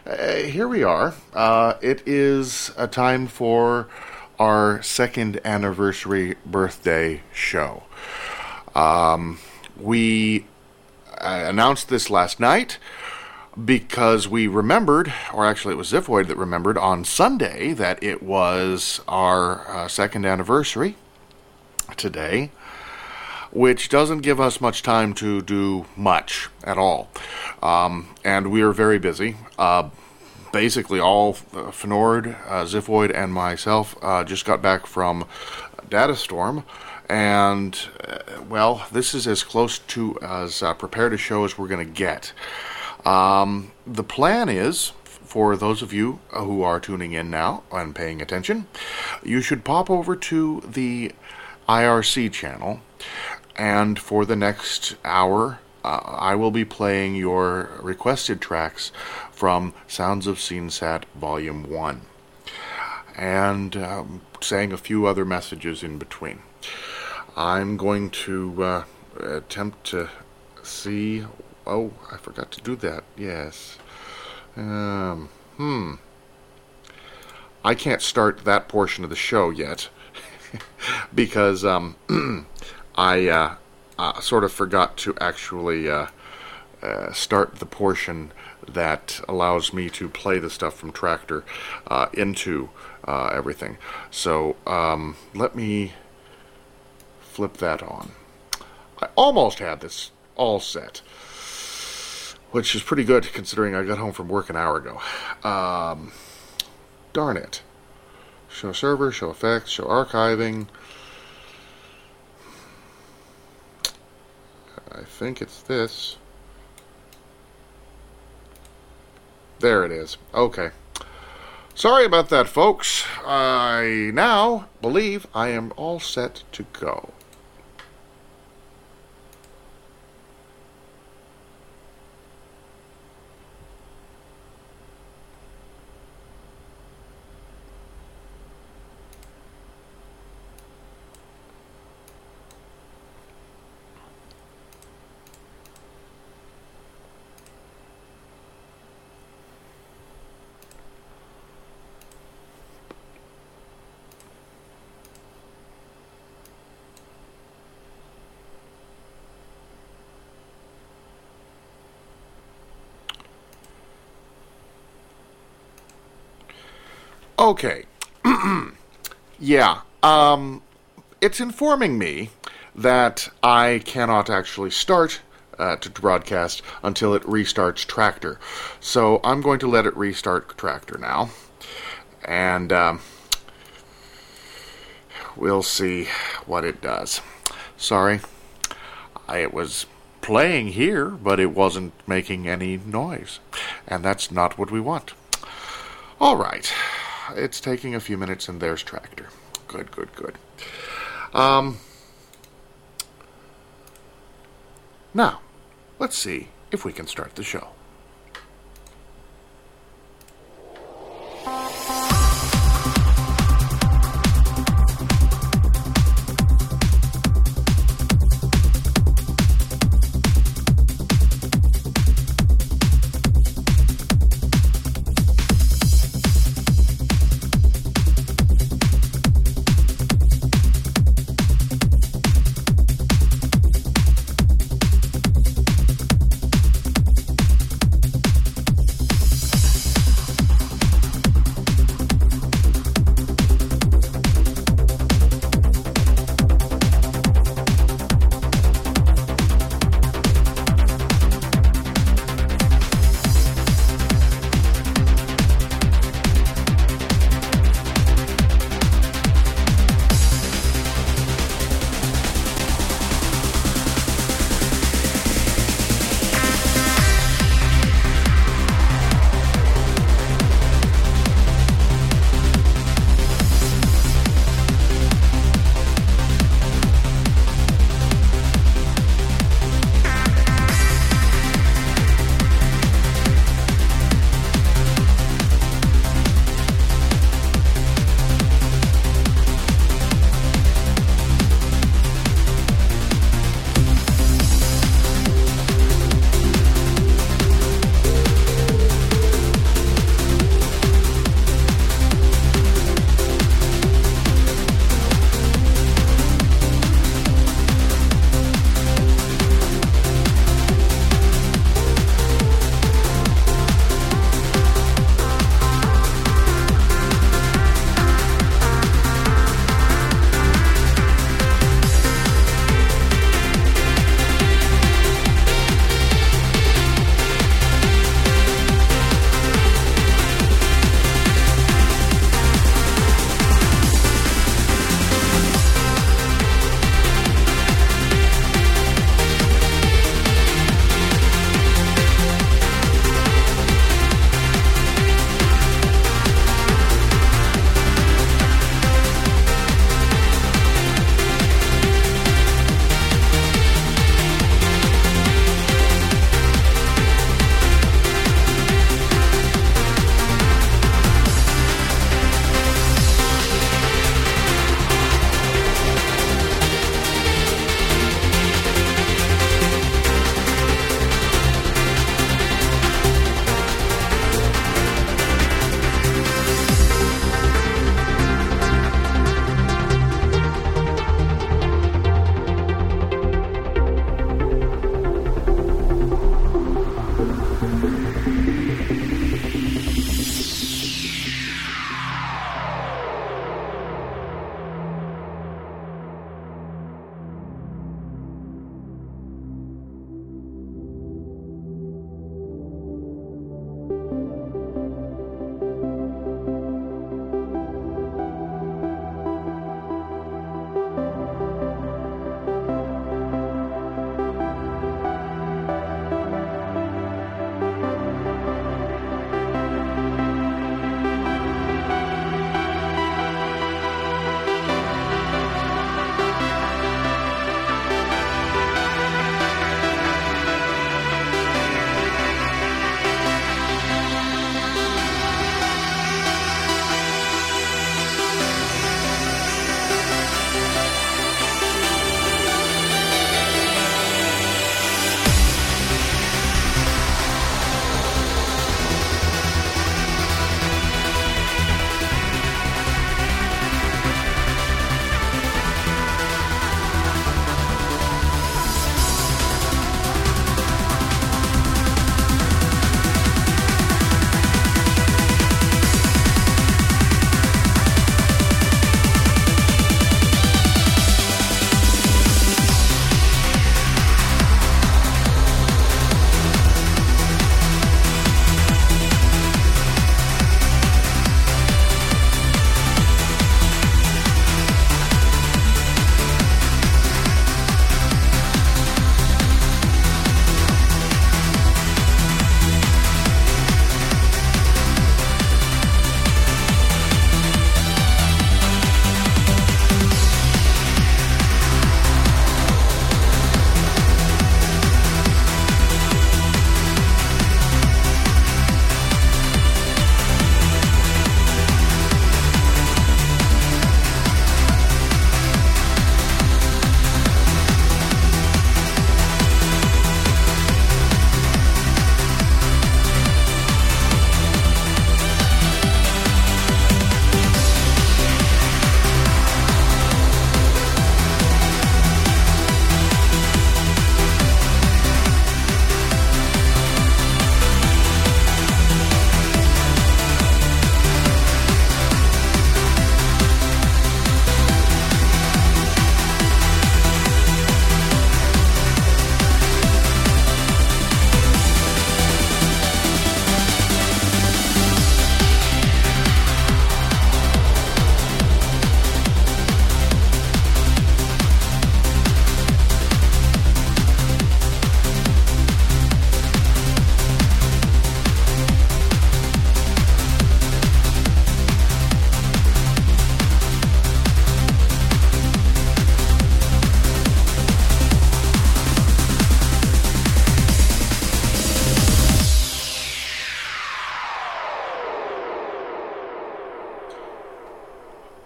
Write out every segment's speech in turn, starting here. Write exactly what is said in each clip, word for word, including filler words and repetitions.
uh, here we are. Uh, it is a time for our second anniversary birthday show. Um, we uh, announced this last night because we remembered, or actually it was Ziphoid that remembered, on Sunday that it was our uh, second anniversary today, which doesn't give us much time to do much at all. Um, and we are very busy. Uh, basically, all uh, Fnord, uh, Ziphoid, and myself uh, just got back from Datastorm. And, uh, well, this is as close to as uh, prepared a show as we're going to get. Um, the plan is, for those of you who are tuning in now and paying attention, you should pop over to the I R C channel, and for the next hour, uh, I will be playing your requested tracks from Sounds of SceneSat Volume one, and um, saying a few other messages in between. I'm going to uh, attempt to see... Oh, I forgot to do that. Yes. Um, hmm. I can't start that portion of the show yet because um, I uh, uh, sort of forgot to actually uh, uh, start the portion that allows me to play the stuff from Traktor uh, into uh, everything. So um, let me flip that on. I almost had this all set, which is pretty good considering I got home from work an hour ago. Um, darn it. Show server, show effects, show archiving. I think it's this. There it is. Okay. Sorry about that, folks. I now believe I am all set to go. Okay. yeah. Um, it's informing me that I cannot actually start uh, to broadcast until it restarts Traktor. So I'm going to let it restart Traktor now. And um, we'll see what it does. Sorry. I, it was playing here, but it wasn't making any noise. And that's not what we want. All right. It's taking a few minutes, and there's Traktor. Good, good, good. Um, now, let's see if we can start the show.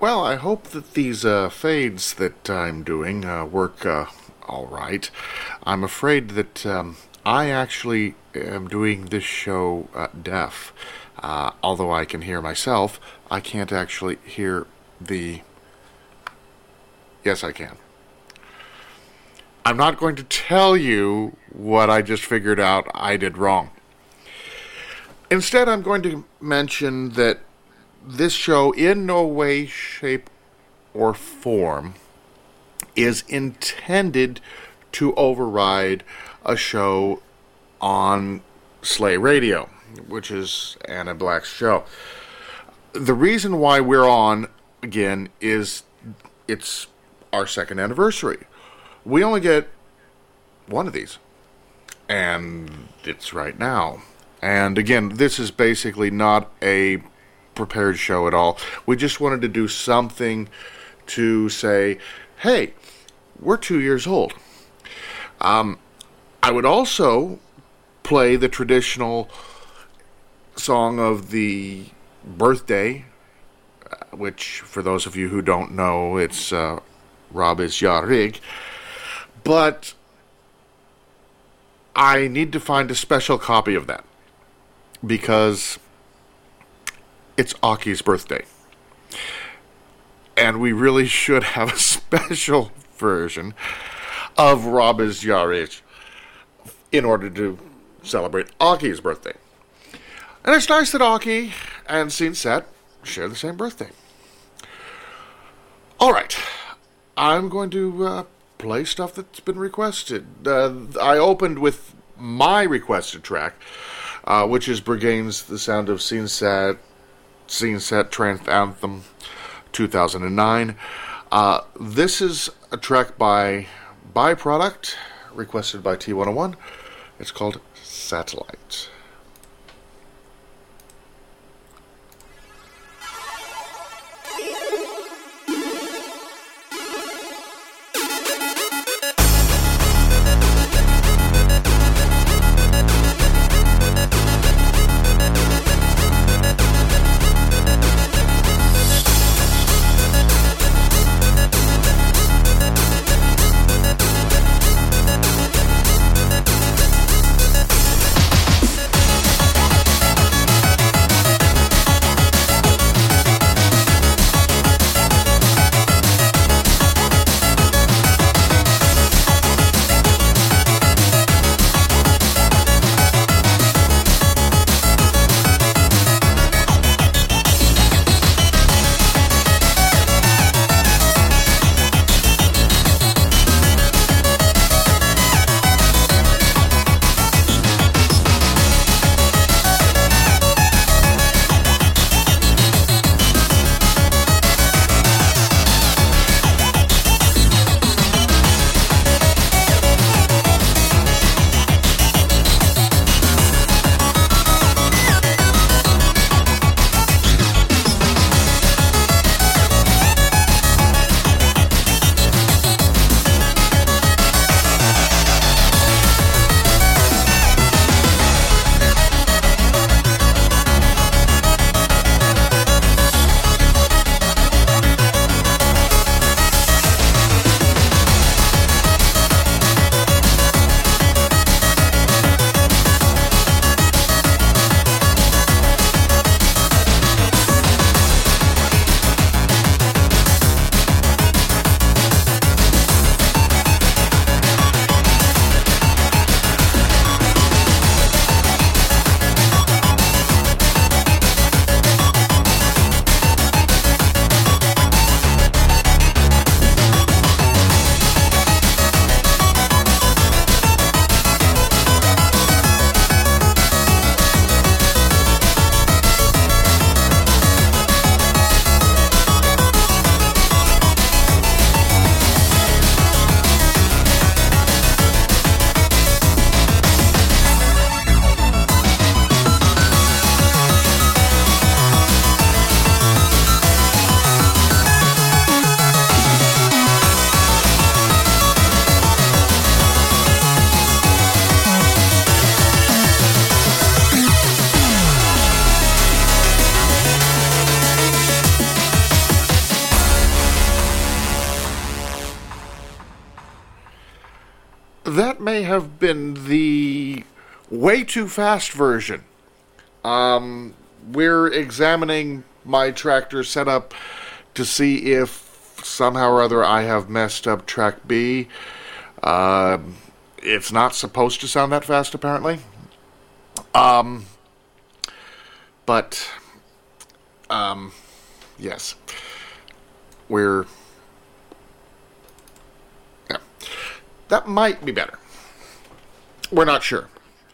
Well, I hope that these uh, fades that I'm doing uh, work uh, all right. I'm afraid that um, I actually am doing this show uh, deaf. Uh, although I can hear myself, I can't actually hear the... Yes, I can. I'm not going to tell you what I just figured out I did wrong. Instead, I'm going to mention that this show, in no way, shape, or form, is intended to override a show on Slay Radio, which is Anna Black's show. The reason why we're on, again, is it's our second anniversary. We only get one of these, and it's right now. And again, this is basically not a prepared show at all. We just wanted to do something to say, hey, we're two years old. Um, I would also play the traditional song of the birthday, uh, which, for those of you who don't know, it's uh, Rabis Yarig. But I need to find a special copy of that, because it's Aki's birthday. And we really should have a special version of Rabis Yarig in order to celebrate Aki's birthday. And it's nice that Aki and Scene Set share the same birthday. Alright, I'm going to uh, play stuff that's been requested. Uh, I opened with my requested track, uh, which is Brigane's The Sound of Scene Set, Scene Set Trance Anthem two thousand nine. Uh, this is a track by Byproduct, requested by T one oh one. It's called Satellite. We'll be right back. may have been the way too fast version. Um, we're examining my tractor setup to see if somehow or other I have messed up track B. Uh, it's not supposed to sound that fast, apparently. Um, but, um, yes. We're... Yeah. That might be better. We're not sure.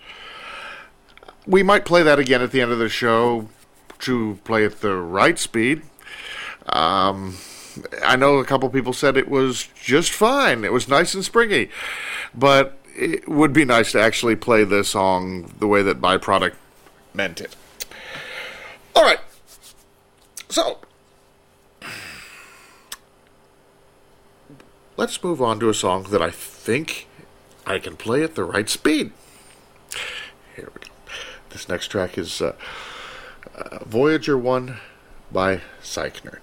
We might play that again at the end of the show to play at the right speed. Um, I know a couple people said it was just fine. It was nice and springy. But it would be nice to actually play the song the way that Byproduct meant it. All right. So, let's move on to a song that I think I can play at the right speed. Here we go. This next track is uh, uh, Voyager one by Psych Nerd.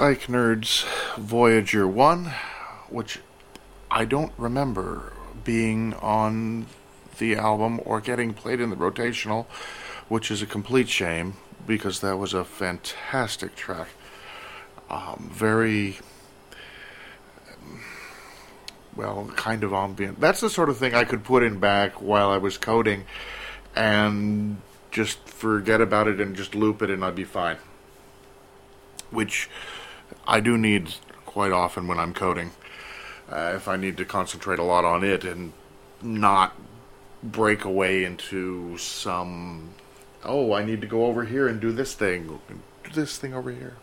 Psych Nerds Voyager one, which I don't remember being on the album or getting played in the rotational, which is a complete shame because that was a fantastic track. Um, very, well, kind of ambient. That's the sort of thing I could put in back while I was coding and just forget about it and just loop it and I'd be fine. Which I do need quite often when I'm coding. Uh, if I need to concentrate a lot on it and not break away into some, oh, I need to go over here and do this thing, do this thing over here.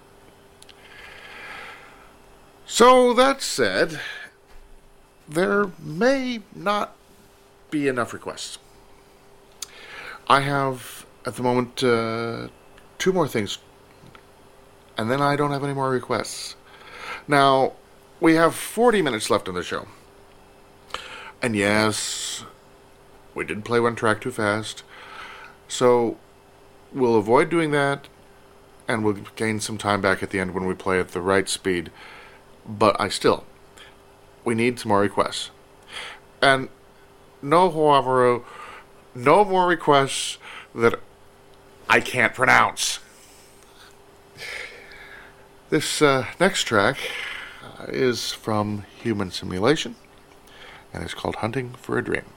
So, that said, there may not be enough requests. I have, at the moment, uh, two more things, and then I don't have any more requests. Now, we have forty minutes left in the show. And yes, we did play one track too fast, so we'll avoid doing that, and we'll gain some time back at the end when we play at the right speed. But I still, we need some more requests. And no, however, no more requests that I can't pronounce. This uh, next track uh, is from Human Simulation, and it's called Hunting for a Dream.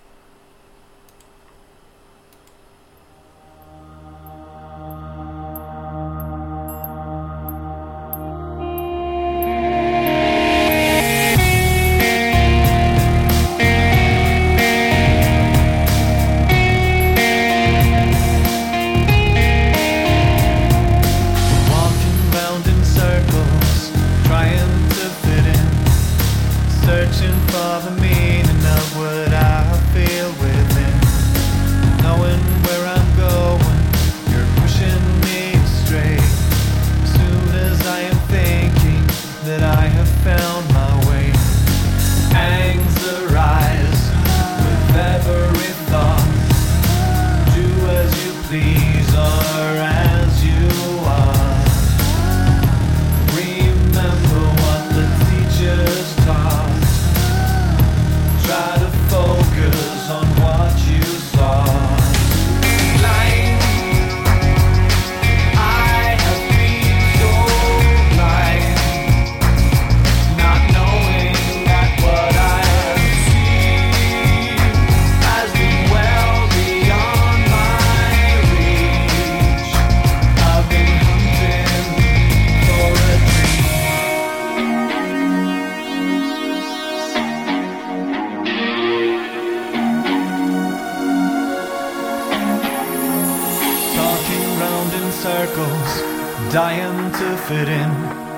Dying to fit in,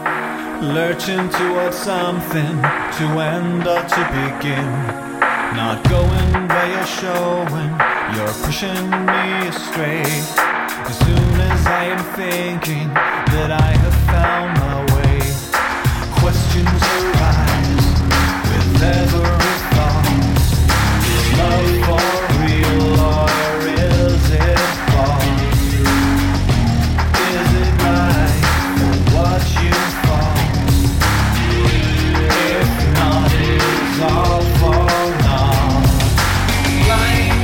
lurching towards something to end or to begin. Not going where you're showing, you're pushing me astray. As soon as I am thinking that I have found my way, questions arise with every thought. Is love for real or is it false? Is it right for what you thought? If not, it's all for naught. Blind,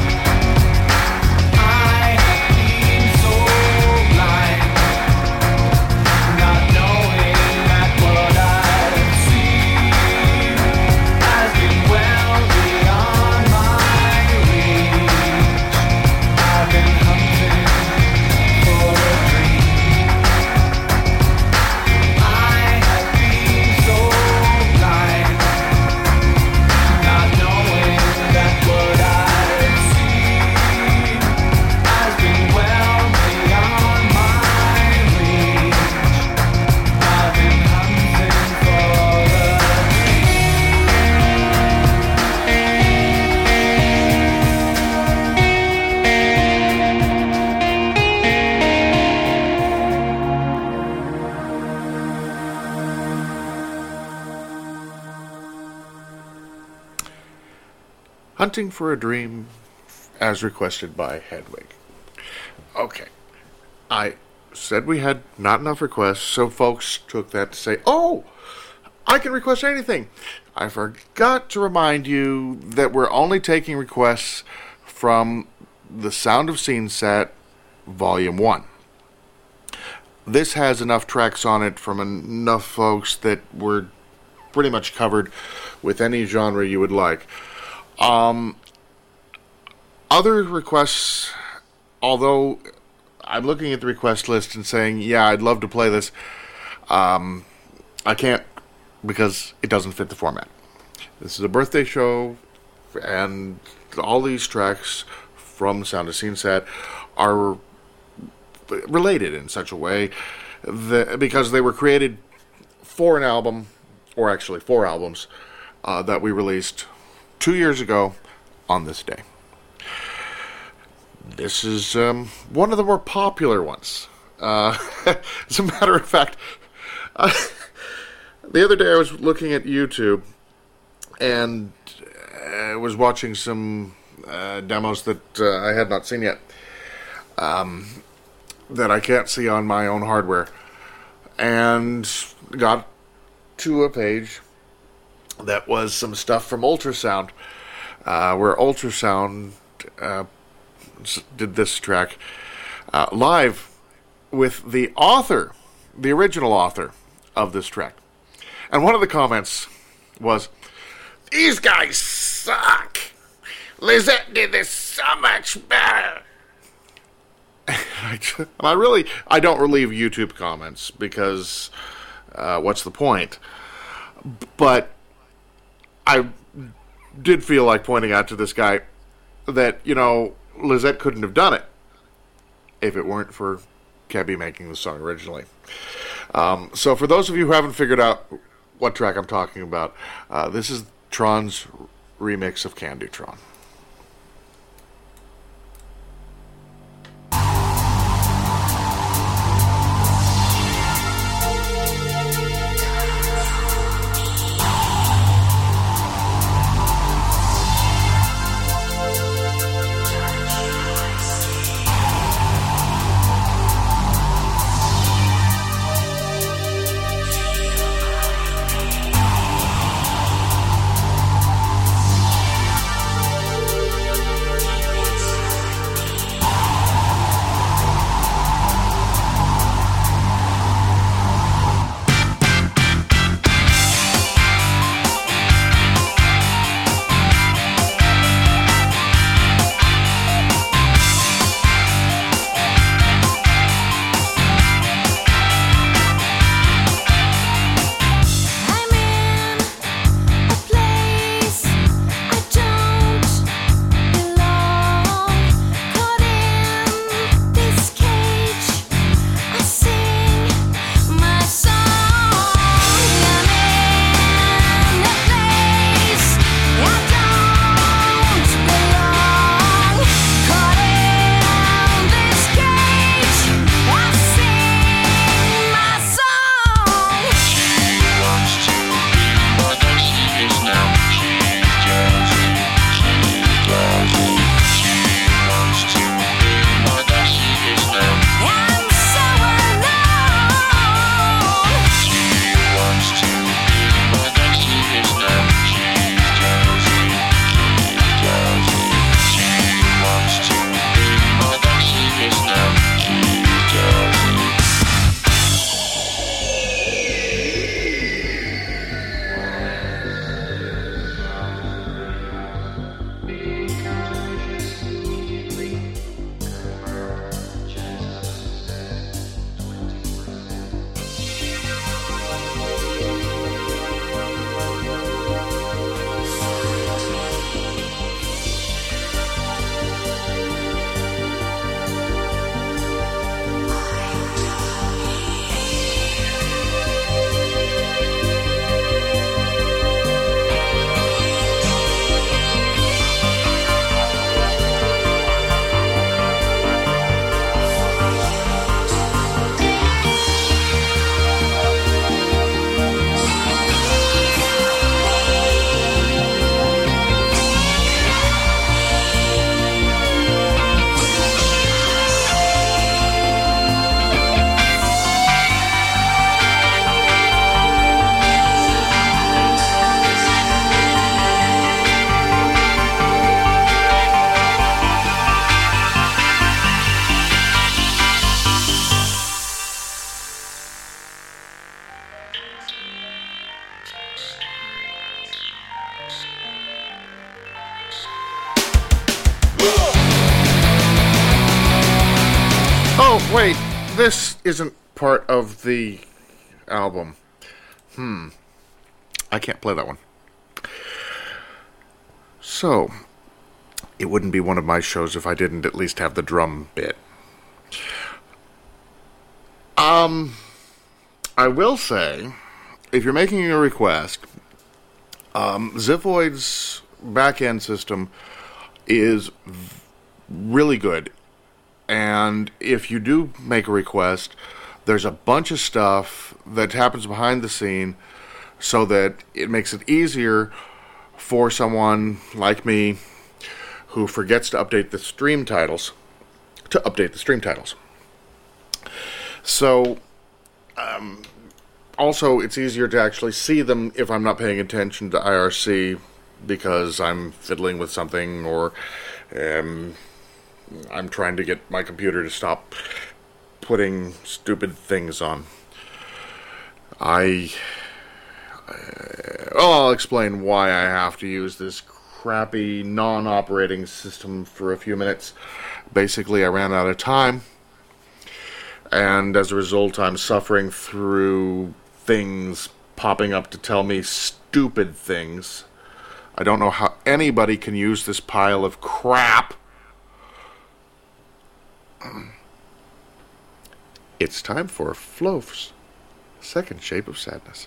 I have been so blind, not knowing that what I've seen has been well beyond my reach. I've been hunting for a dream. I have been so blind, not knowing that what I've seen has been well beyond my reach. I've been hunting for a Hunting for a Dream, as requested by Hedwig. Okay. I said we had not enough requests, so folks took that to say, oh, I can request anything. I forgot to remind you that we're only taking requests from the Sound of Scene set Volume one. This has enough tracks on it from enough folks that we're pretty much covered with any genre you would like. Um, other requests, although I'm looking at the request list and saying, yeah, I'd love to play this, um, I can't because it doesn't fit the format. This is a birthday show, and all these tracks from Sound of Scene set are related in such a way that, because they were created for an album, or actually four albums, uh, that we released two years ago on this day. This is um, one of the more popular ones. Uh, as a matter of fact, uh, the other day I was looking at YouTube and I was watching some uh, demos that uh, I had not seen yet, um, that I can't see on my own hardware, and got to a page that was some stuff from Ultrasound, uh, where Ultrasound uh, did this track uh, live with the author, the original author of this track. And one of the comments was, "These guys suck. Lizette did this so much better." And I really, I don't relieve YouTube comments because uh, what's the point? But I did feel like pointing out to this guy that, you know, Lizette couldn't have done it if it weren't for Kebby making the song originally. Um, so for those of you who haven't figured out what track I'm talking about, uh, this is Tron's remix of Candytron. Thank Oh, wait. This isn't part of the album. Hmm. I can't play that one. So, it wouldn't be one of my shows if I didn't at least have the drum bit. Um, I will say, if you're making a request, um, Ziphoid's back-end system is v- really good. And if you do make a request, there's a bunch of stuff that happens behind the scene so that it makes it easier for someone like me who forgets to update the stream titles to update the stream titles. So, um, also, it's easier to actually see them if I'm not paying attention to I R C because I'm fiddling with something or um, I'm trying to get my computer to stop putting stupid things on. I... Uh, well, I'll explain why I have to use this crappy non-operating system for a few minutes. Basically, I ran out of time, and as a result, I'm suffering through things popping up to tell me stupid things. I don't know how anybody can use this pile of crap. It's time for Flo's Second Shape of Sadness.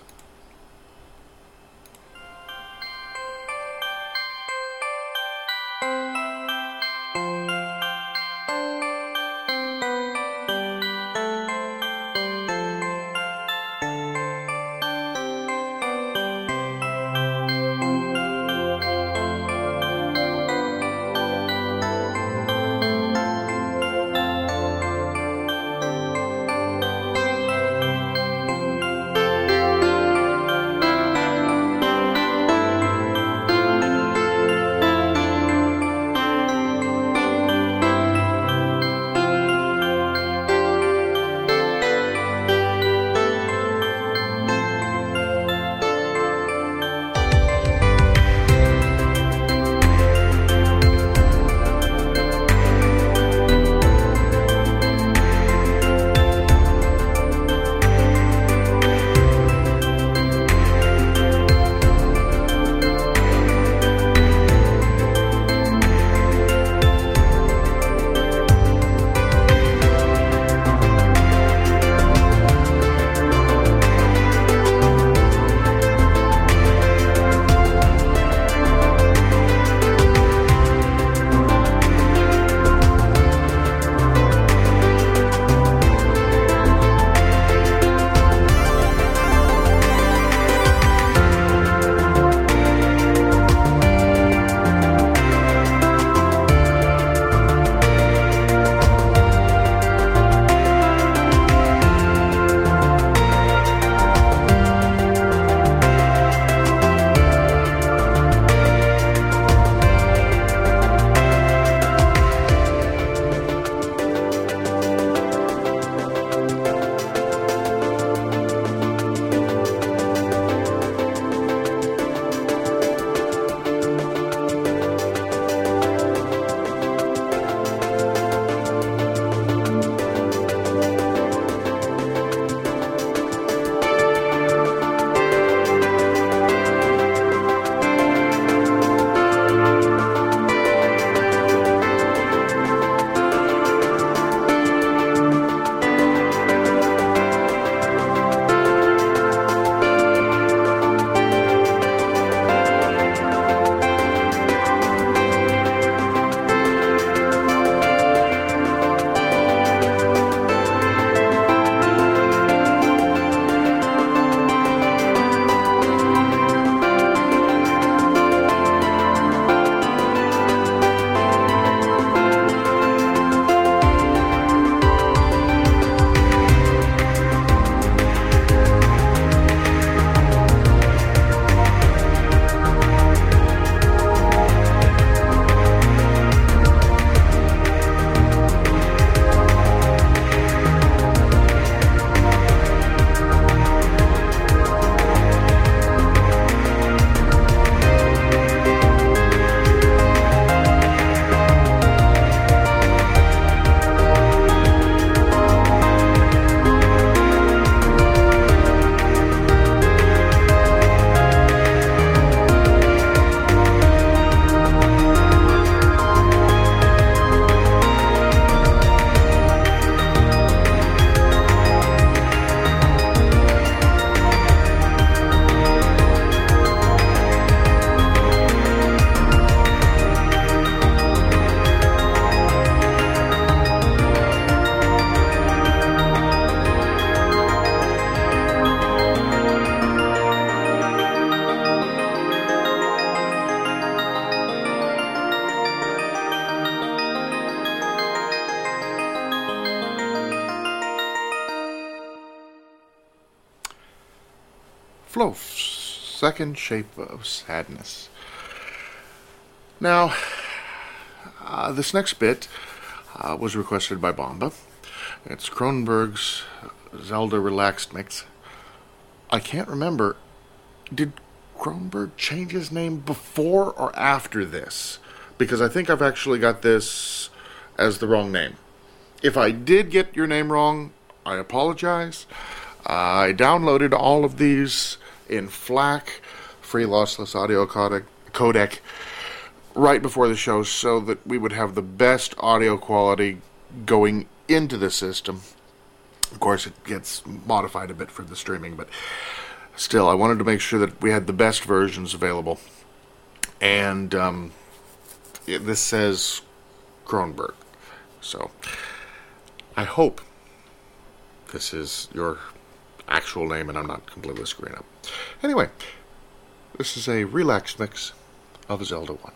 Meatloaf's Second Shape of Sadness. Now, uh, this next bit uh, was requested by Bomba. It's Cronenberg's Zelda Relaxed Mix. I can't remember, did Cronenberg change his name before or after this? Because I think I've actually got this as the wrong name. If I did get your name wrong, I apologize. Uh, I downloaded all of these in FLAC, free lossless audio codec, codec, right before the show so that we would have the best audio quality going into the system. Of course, it gets modified a bit for the streaming, but still, I wanted to make sure that we had the best versions available. And um, it, this says Cronenberg. So, I hope this is your actual name and I'm not completely screwing up. Anyway, this is a relaxed mix of Zelda one.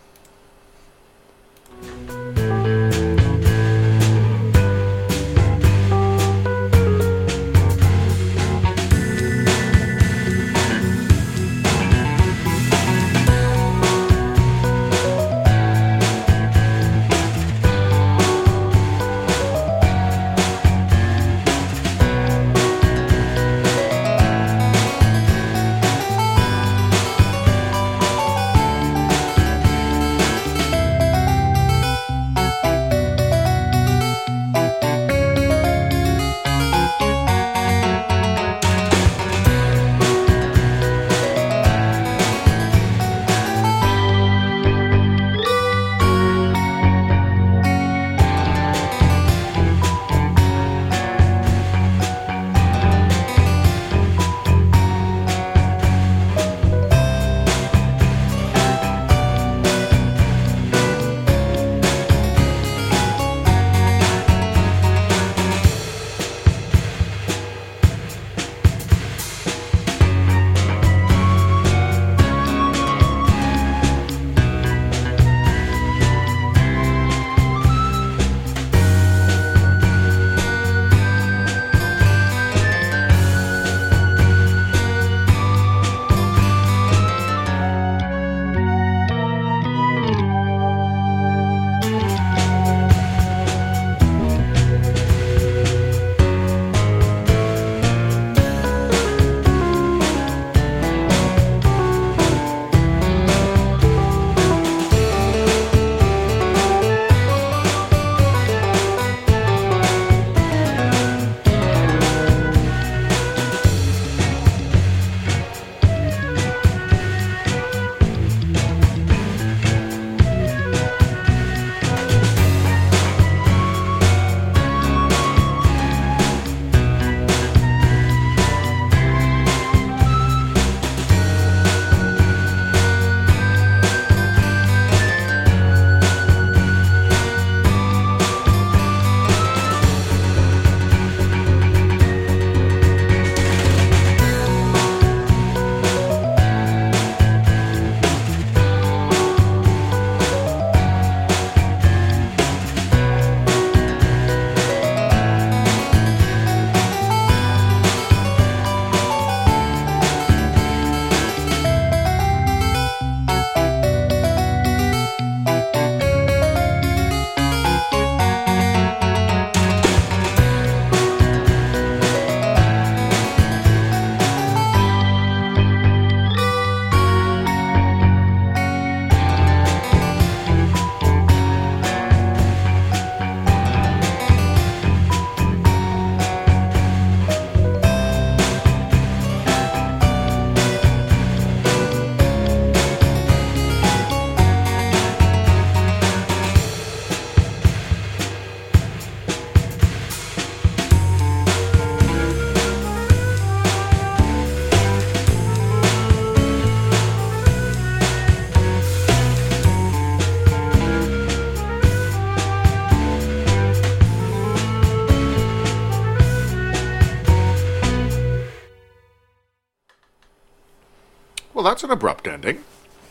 Well, that's an abrupt ending.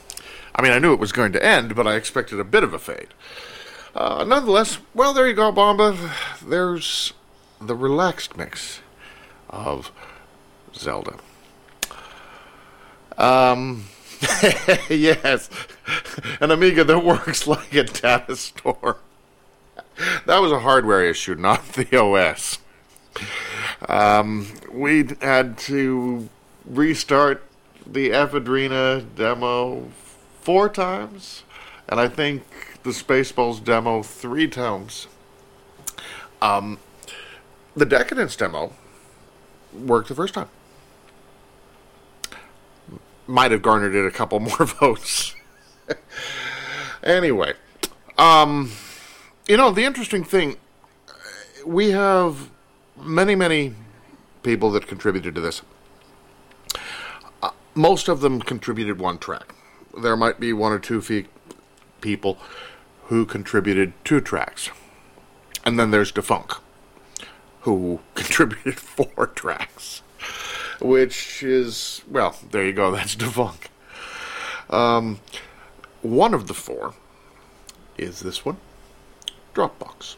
I mean, I knew it was going to end, but I expected a bit of a fade. Uh, nonetheless, well, there you go, Bomba. There's the relaxed mix of Zelda. Um, yes, an Amiga that works like a data store. That was a hardware issue, not the O S. Um, we had to restart the Ephedrina demo four times, and I think the Spaceballs demo three times. Um, the Decadence demo worked the first time. Might have garnered it a couple more votes. Anyway, um, you know, the interesting thing, we have many, many people that contributed to this. Uh, most of them contributed one track. There might be one or two fe- people who contributed two tracks. And then there's Defunk, who contributed four tracks. Which is, well, there you go, that's Defunk. Um, one of the four is this one, Dropbox.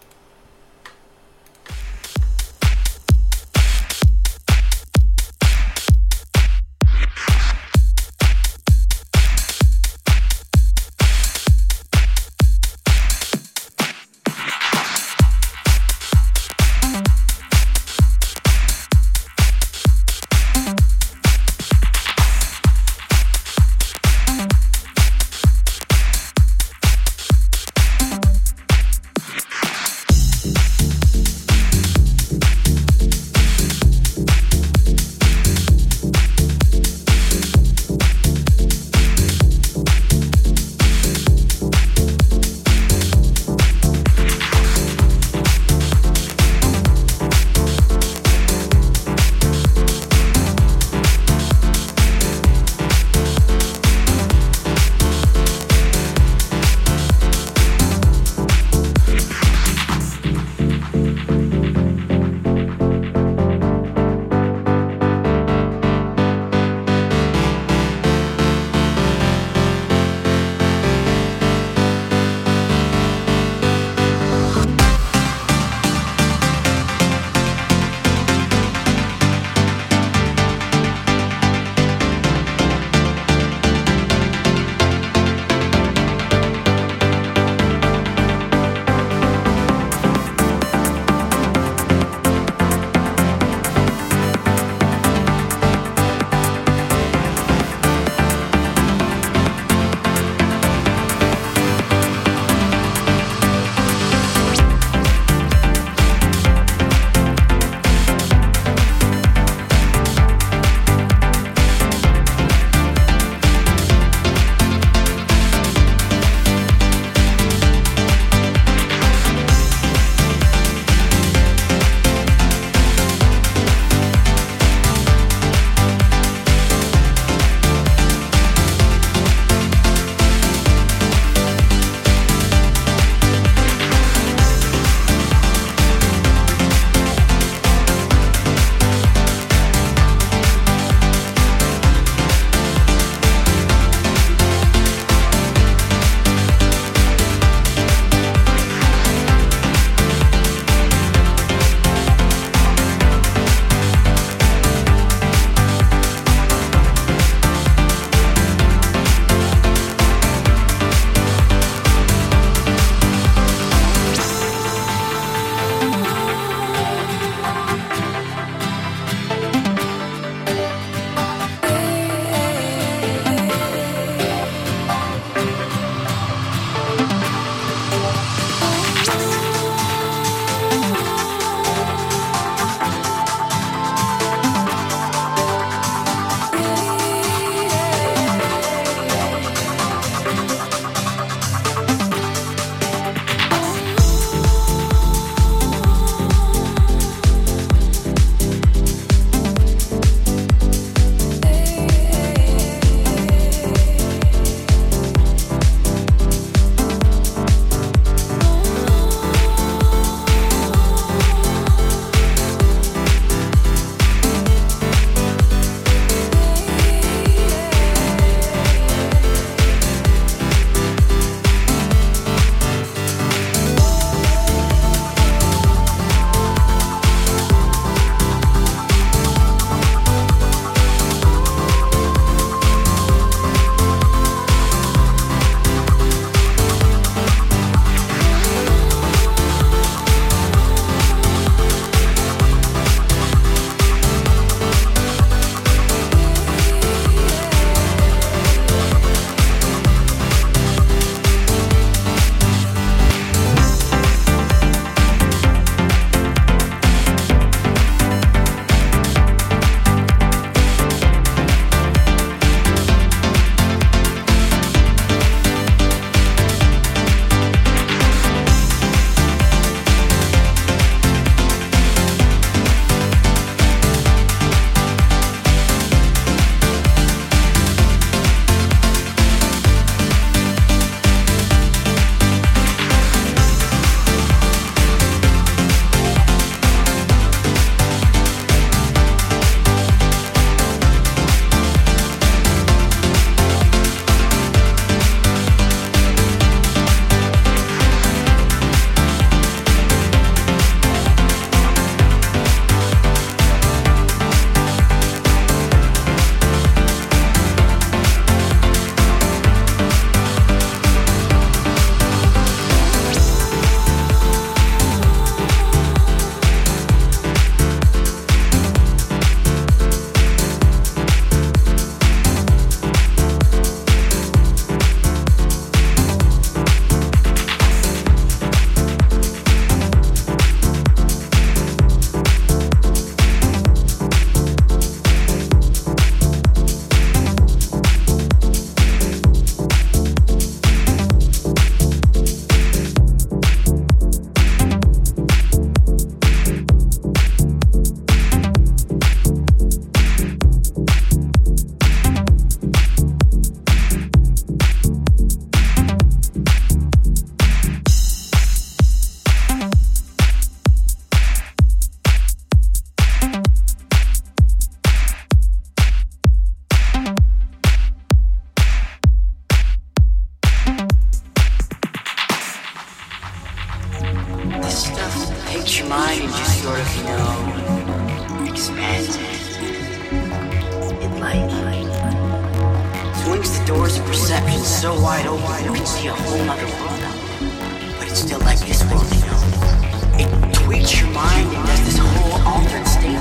your mind and just sort of, you know, expands it. It like swings the doors of perception so wide open you can see a whole other world. But it's still like this world, you know. It tweaks your mind and does this whole altered state.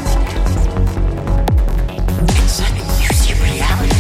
And suddenly you see reality.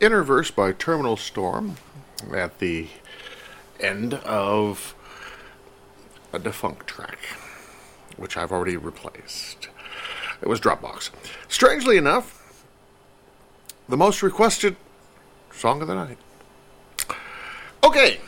Inner Verse by Terminal Storm at the end of a defunct track, which I've already replaced. It was Dropbox. Strangely enough, the most requested song of the night. Okay.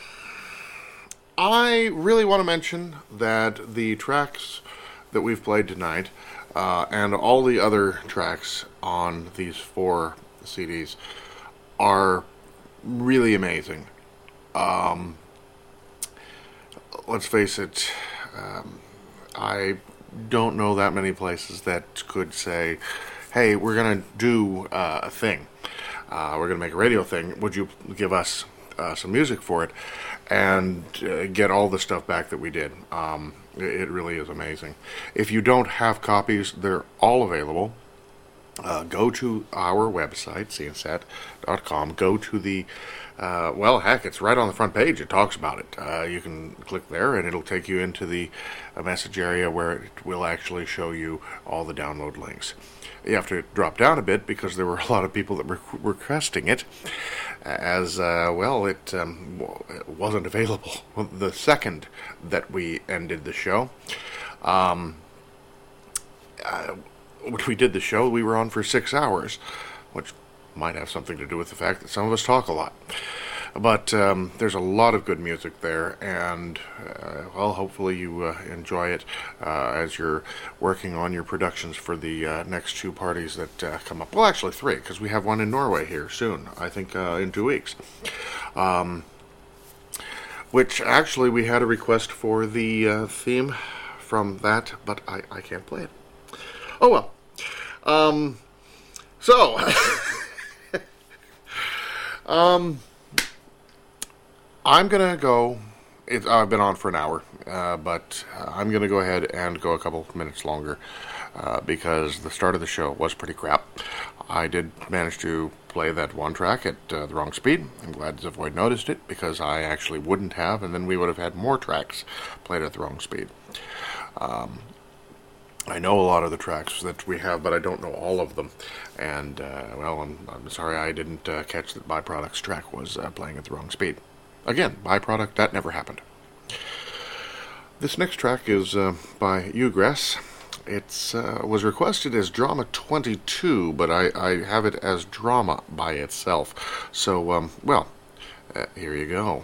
I really want to mention that the tracks that we've played tonight, uh, and all the other tracks on these four C Ds, are really amazing. Um, let's face it, um, I don't know that many places that could say, hey, we're going to do uh, a thing. Uh, we're going to make a radio thing. Would you give us uh, some music for it? And uh, get all the stuff back that we did. Um, it, it really is amazing. If you don't have copies, they're all available. Uh, go to our website, c n s e t dot com. Go to the, uh, well, heck, it's right on the front page. It talks about it. Uh, you can click there, and it'll take you into the uh, message area where it will actually show you all the download links. You have to drop down a bit because there were a lot of people that were requesting it, as, uh, well, it, um, it wasn't available the second that we ended the show. Um, uh, when we did the show, we were on for six hours, which might have something to do with the fact that some of us talk a lot. But um, there's a lot of good music there, and, uh, well, hopefully you uh, enjoy it uh, as you're working on your productions for the uh, next two parties that uh, come up. Well, actually three, because we have one in Norway here soon, I think uh, in two weeks. Um, which, actually, we had a request for the uh, theme from that, but I, I can't play it. Oh, well. Um, so, um... I'm going to go, it, I've been on for an hour, uh, but I'm going to go ahead and go a couple minutes longer, uh, because the start of the show was pretty crap. I did manage to play that one track at uh, the wrong speed. I'm glad Zavoid noticed it, because I actually wouldn't have, and then we would have had more tracks played at the wrong speed. Um, I know a lot of the tracks that we have, but I don't know all of them. And, uh, well, I'm, I'm sorry I didn't uh, catch that Byproduct's track was uh, playing at the wrong speed. Again, Byproduct, that never happened. This next track is uh, by Ugress. It uh, was requested as Drama twenty-two, but I, I have it as Drama by itself. So, um, well, uh, here you go.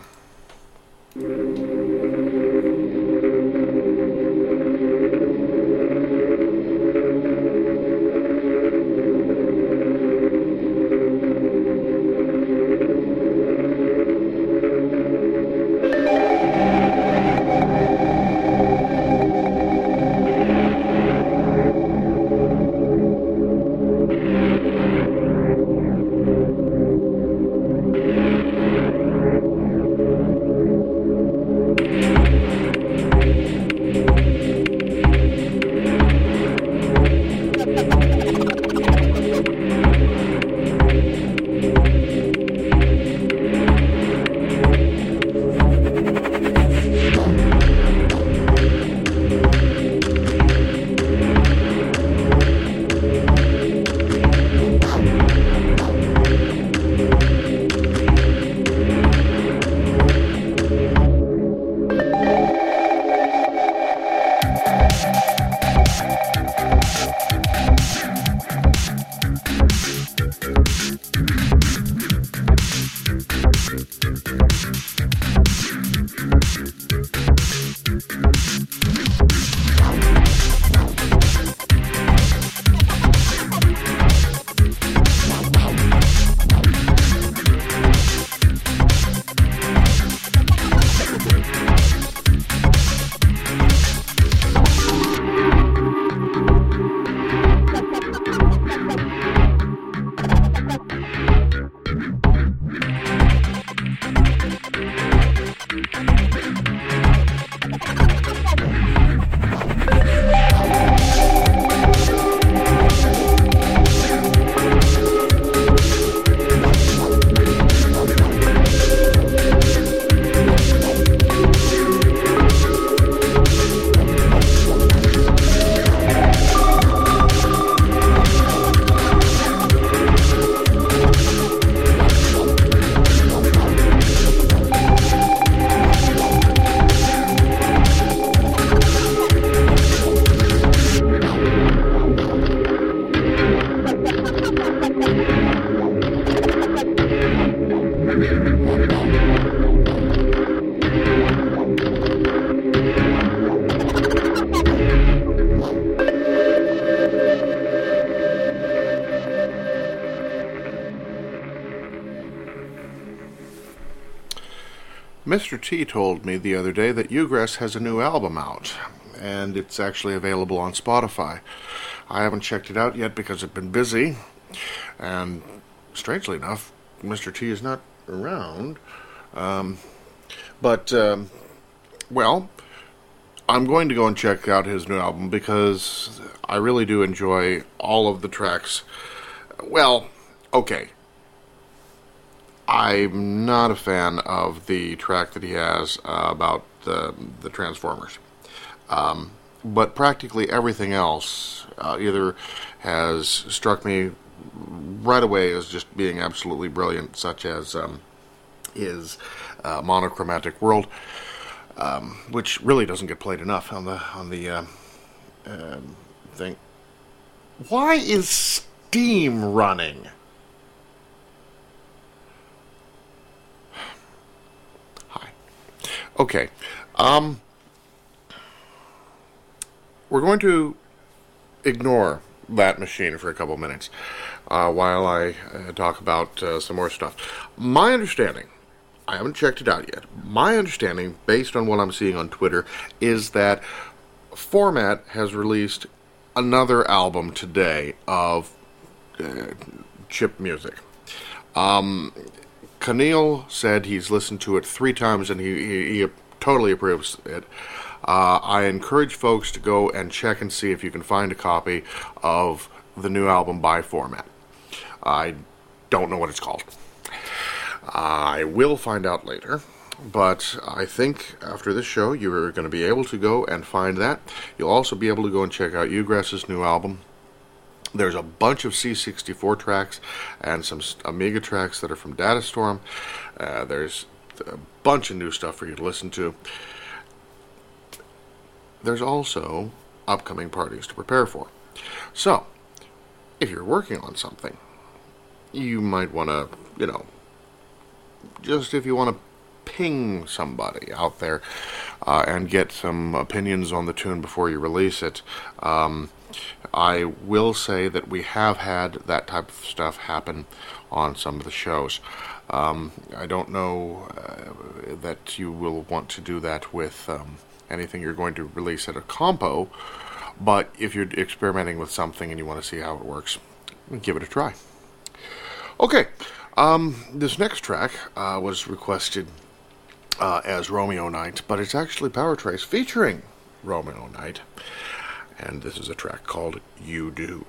Mister T told me the other day that Ugress has a new album out, and it's actually available on Spotify. I haven't checked it out yet because I've been busy, and strangely enough, Mister T is not around. Um, but, um, well, I'm going to go and check out his new album because I really do enjoy all of the tracks. Well, okay. I'm not a fan of the track that he has uh, about the, the Transformers. Um, but practically everything else uh, either has struck me right away as just being absolutely brilliant, such as um, his uh, Monochromatic World, um, which really doesn't get played enough on the on the uh, uh, thing. Why is Steam running? Hi. Okay. Um, we're going to ignore that machine for a couple minutes uh, while I uh, talk about uh, some more stuff. My understanding, I haven't checked it out yet, my understanding, based on what I'm seeing on Twitter, is that Format has released another album today of uh, chip music. Um, Keneal said he's listened to it three times and he, he, he totally approves it. Uh, I encourage folks to go and check and see if you can find a copy of the new album by Format. I don't know what it's called. I will find out later, but I think after this show you're going to be able to go and find that. You'll also be able to go and check out Ugress's new album. There's a bunch of C sixty-four tracks and some Amiga tracks that are from Datastorm. Uh, there's a bunch of new stuff for you to listen to. There's also upcoming parties to prepare for. So, if you're working on something, you might want to, you know, just if you want to ping somebody out there uh, and get some opinions on the tune before you release it. Um, I will say that we have had that type of stuff happen on some of the shows. Um, I don't know uh, that you will want to do that with Um, anything you're going to release at a compo, but if you're experimenting with something and you want to see how it works, give it a try. Okay, um, this next track uh, was requested uh, as Romeo Night, but it's actually Power Trace featuring Romeo Night, and this is a track called You Do.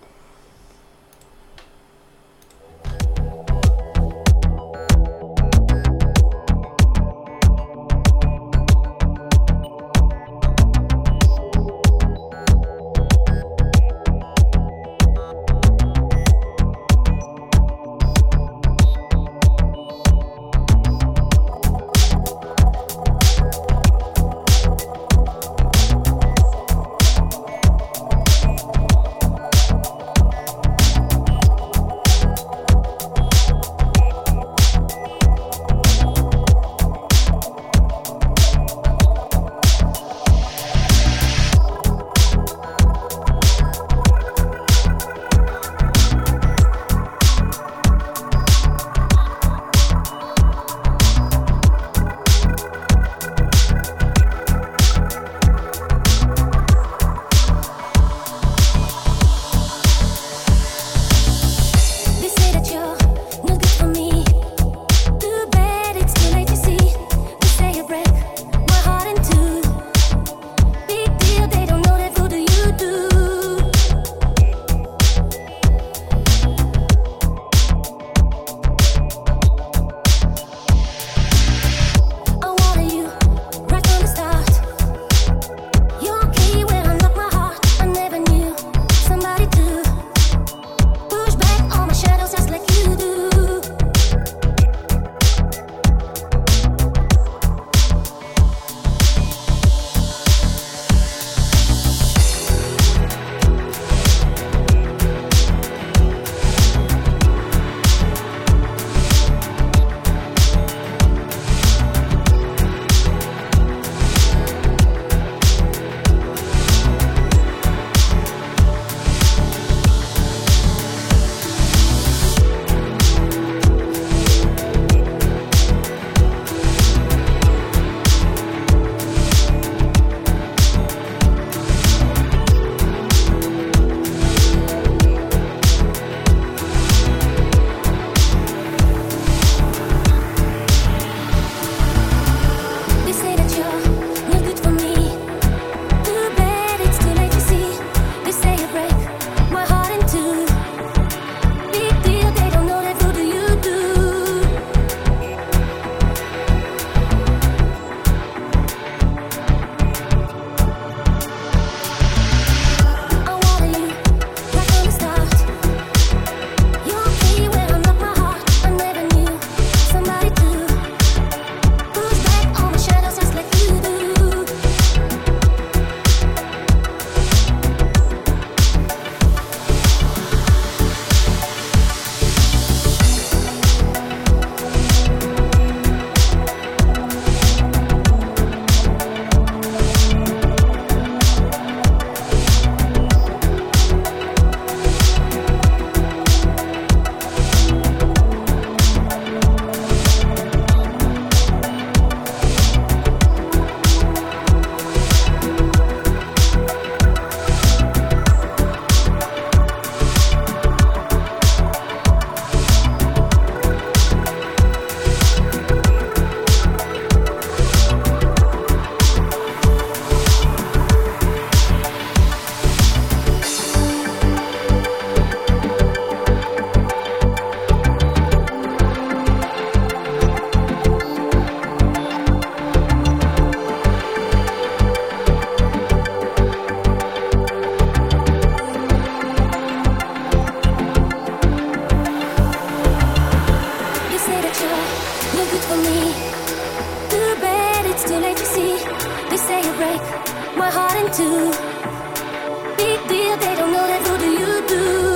break my heart in two. Big deal, they don't know that. What do you do?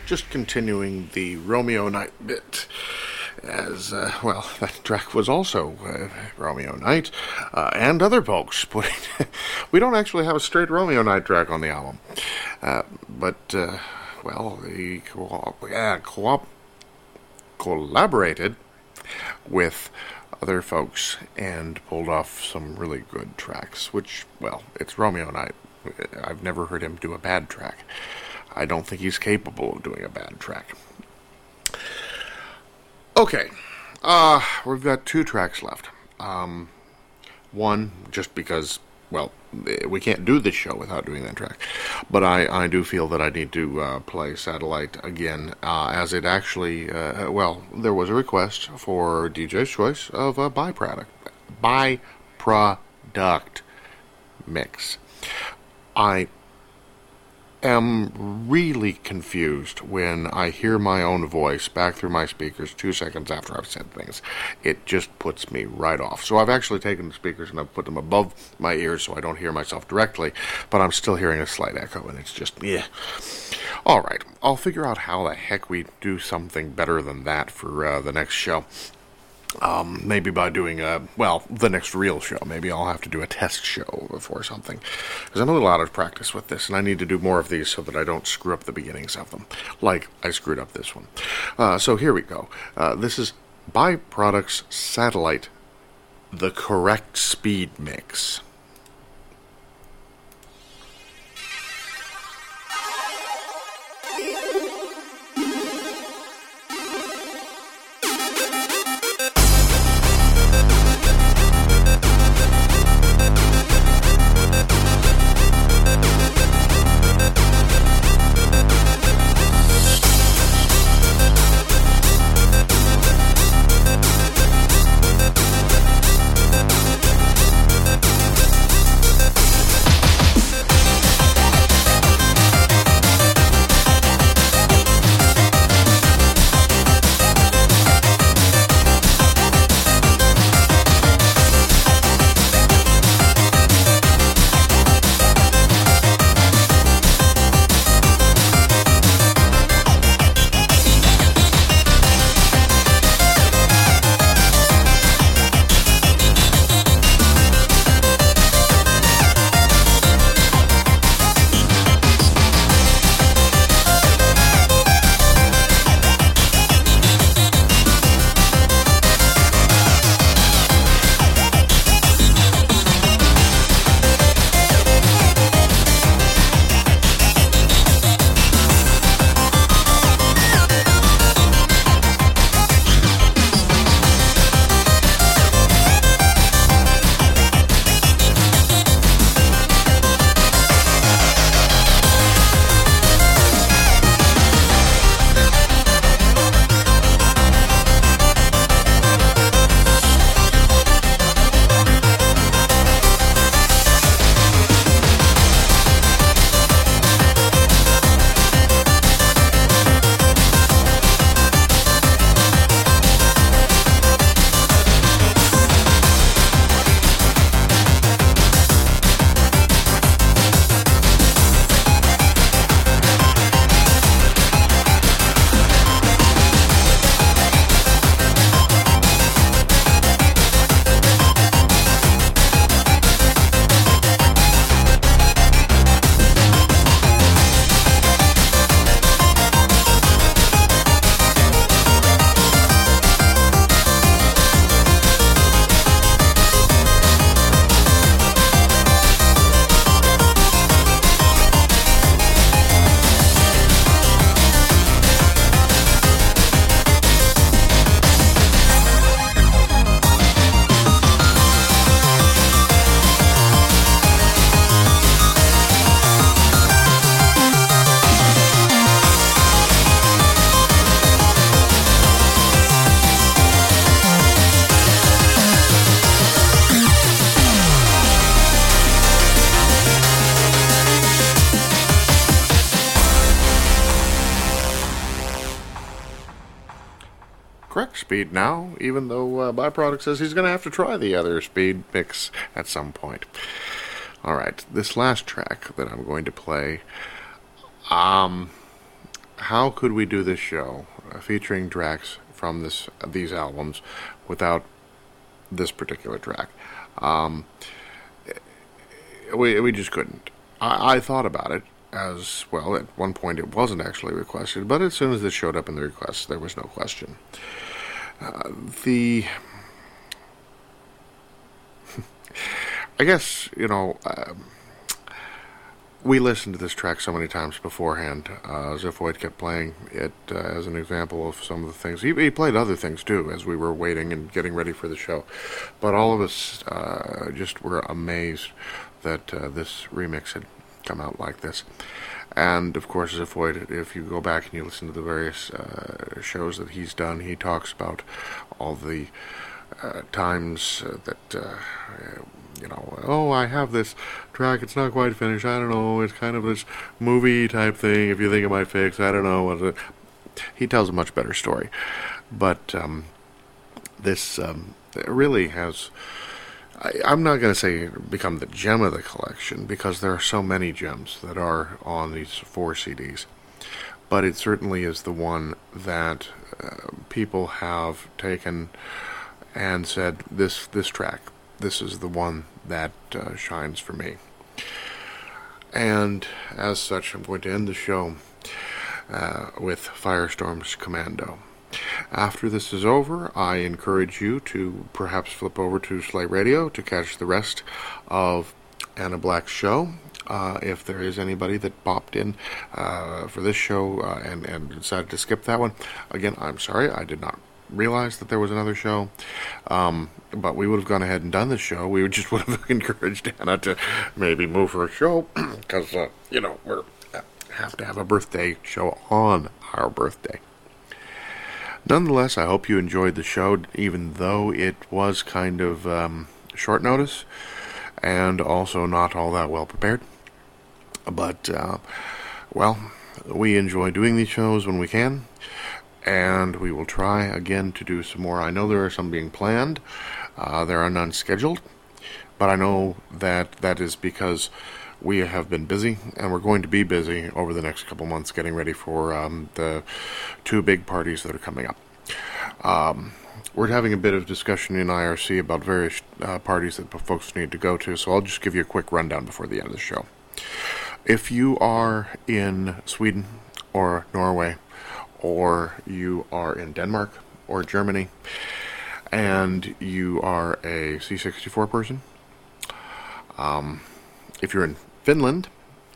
just continuing the Romeo Night bit. As, uh, well, that track was also uh, Romeo Night, uh, and other folks putting... we don't actually have a straight Romeo Night track on the album. Uh, but, uh, well, he co- yeah, co- collaborated with other folks and pulled off some really good tracks, which, well, it's Romeo Night. I've never heard him do a bad track. I don't think he's capable of doing a bad track. Okay, uh, we've got two tracks left. Um, one, just because, well, we can't do this show without doing that track. But I, I do feel that I need to uh, play Satellite again, uh, as it actually, uh, well, there was a request for D J's choice of a byproduct, byproduct mix. I am really confused when I hear my own voice back through my speakers two seconds after I've said things. It just puts me right off. So I've actually taken the speakers and I've put them above my ears so I don't hear myself directly, but I'm still hearing a slight echo, and it's just, yeah. All right, I'll figure out how the heck we do something better than that for uh, the next show. Um, maybe by doing a, well, the next real show. Maybe I'll have to do a test show before something. Because I'm a little out of practice with this, and I need to do more of these so that I don't screw up the beginnings of them. Like I screwed up this one. Uh, so here we go. Uh, this is Byproducts Satellite, the correct speed mix. correct speed now, even though uh, Byproduct says he's going to have to try the other speed mix at some point. Alright, this last track that I'm going to play, um, how could we do this show uh, featuring tracks from this these albums without this particular track? Um, we we just couldn't. I, I thought about it as well. At one point, it wasn't actually requested, but as soon as it showed up in the request, there was no question. Uh, the I guess you know. Uh, We listened to this track so many times beforehand. Uh, Ziphoid kept playing it uh, as an example of some of the things. He, he played other things, too, as we were waiting and getting ready for the show. But all of us uh, just were amazed that uh, this remix had come out like this. And, of course, Ziphoid, if you go back and you listen to the various uh, shows that he's done, he talks about all the uh, times uh, that... Uh, You know, oh, I have this track, it's not quite finished, I don't know, it's kind of this movie type thing, if you think it might fix, I don't know. He tells a much better story. But um, this um, really has, I, I'm not going to say become the gem of the collection, because there are so many gems that are on these four C Ds. But it certainly is the one that uh, people have taken and said, this this track, this is the one that uh, shines for me. And as such, I'm going to end the show uh, with Firestorm's Commando. After this is over, I encourage you to perhaps flip over to Slate Radio to catch the rest of Anna Black's show. Uh, if there is anybody that popped in uh, for this show uh, and, and decided to skip that one, again, I'm sorry, I did not realized that there was another show, um, but we would have gone ahead and done the show. We would just would have encouraged Anna to maybe move her show, because, uh, you know, we have to have a birthday show on our birthday. Nonetheless, I hope you enjoyed the show, even though it was kind of um, short notice, and also not all that well prepared. But, uh, well, we enjoy doing these shows when we can, and we will try again to do some more. I know there are some being planned. Uh, there are none scheduled. But I know that that is because we have been busy, and we're going to be busy over the next couple months getting ready for um, the two big parties that are coming up. Um, we're having a bit of discussion in I R C about various uh, parties that folks need to go to, so I'll just give you a quick rundown before the end of the show. If you are in Sweden or Norway, or you are in Denmark or Germany, and you are a C sixty-four person, um, if you're in Finland,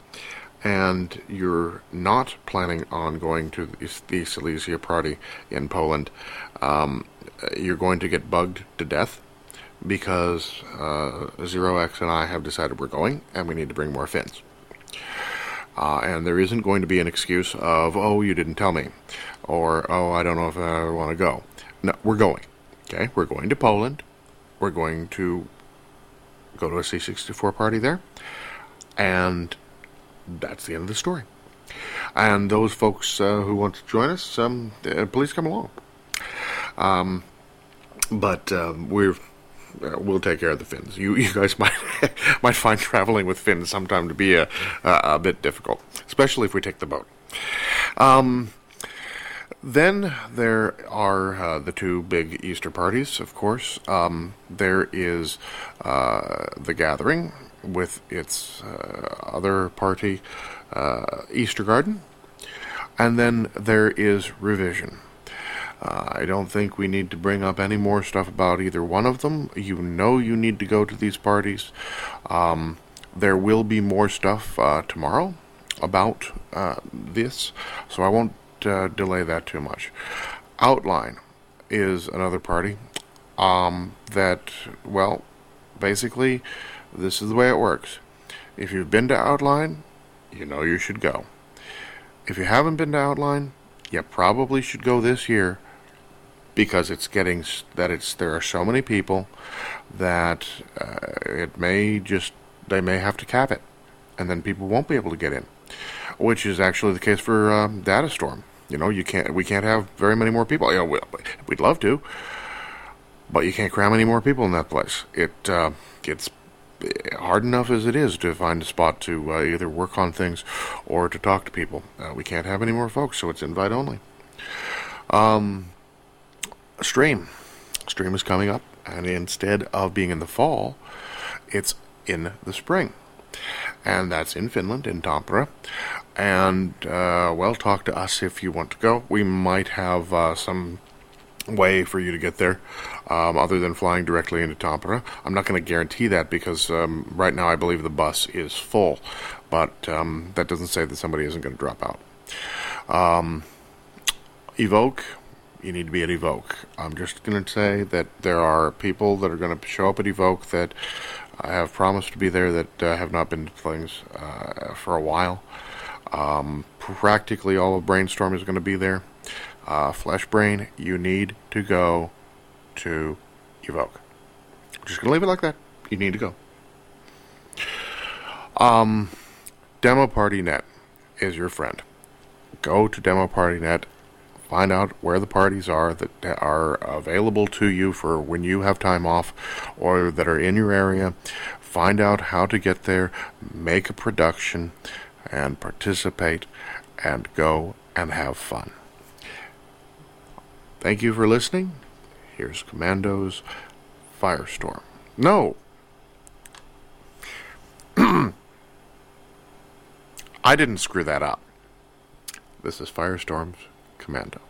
and you're not planning on going to the Silesia party in Poland, um, you're going to get bugged to death, because uh, Zero X and I have decided we're going, and we need to bring more Finns. Uh, and there isn't going to be an excuse of, oh, you didn't tell me, or, oh, I don't know if I want to go. No, we're going, okay? We're going to Poland. We're going to go to a C sixty-four party there, and that's the end of the story. And those folks uh, who want to join us, um, uh, please come along. Um, but um, we're Uh, we'll take care of the Finns. You you guys might might find traveling with Finns sometime to be a, a a bit difficult, especially if we take the boat. Um, then there are uh, the two big Easter parties, of course. Um, there is uh, the Gathering with its uh, other party, uh, Easter Garden, and then there is Revision. Uh, I don't think we need to bring up any more stuff about either one of them. You know you need to go to these parties. Um, there will be more stuff uh, tomorrow about uh, this, so I won't uh, delay that too much. Outline is another party um, that, well, basically, this is the way it works. If you've been to Outline, you know you should go. If you haven't been to Outline, you probably should go this year, because it's getting that it's there are so many people that uh, it may just they may have to cap it, and then people won't be able to get in, which is actually the case for um, Datastorm. You know, you can't we can't have very many more people. You know, we'd love to, but you can't cram any more people in that place. It uh, it's hard enough as it is to find a spot to uh, either work on things or to talk to people. Uh, we can't have any more folks, so it's invite only. Um, Stream. Stream is coming up, and instead of being in the fall, it's in the spring. And that's in Finland, in Tampere. And, uh, well, talk to us if you want to go. We might have uh, some way for you to get there, um, other than flying directly into Tampere. I'm not going to guarantee that because um, right now I believe the bus is full. But um, that doesn't say that somebody isn't going to drop out. Um, Evoke. You need to be at Evoke. I'm just going to say that there are people that are going to show up at Evoke that have promised to be there that uh, have not been to things uh, for a while. Um, practically all of Brainstorm is going to be there. Uh, Flesh Brain, you need to go to Evoke. I'm just going to leave it like that. You need to go. Um, Demo Party Net is your friend. Go to Demo Party Net. Find out where the parties are that are available to you for when you have time off or that are in your area. Find out how to get there, make a production, and participate, and go and have fun. Thank you for listening. Here's Commando's Firestorm. No! I didn't screw that up. This is Firestorm's Commando.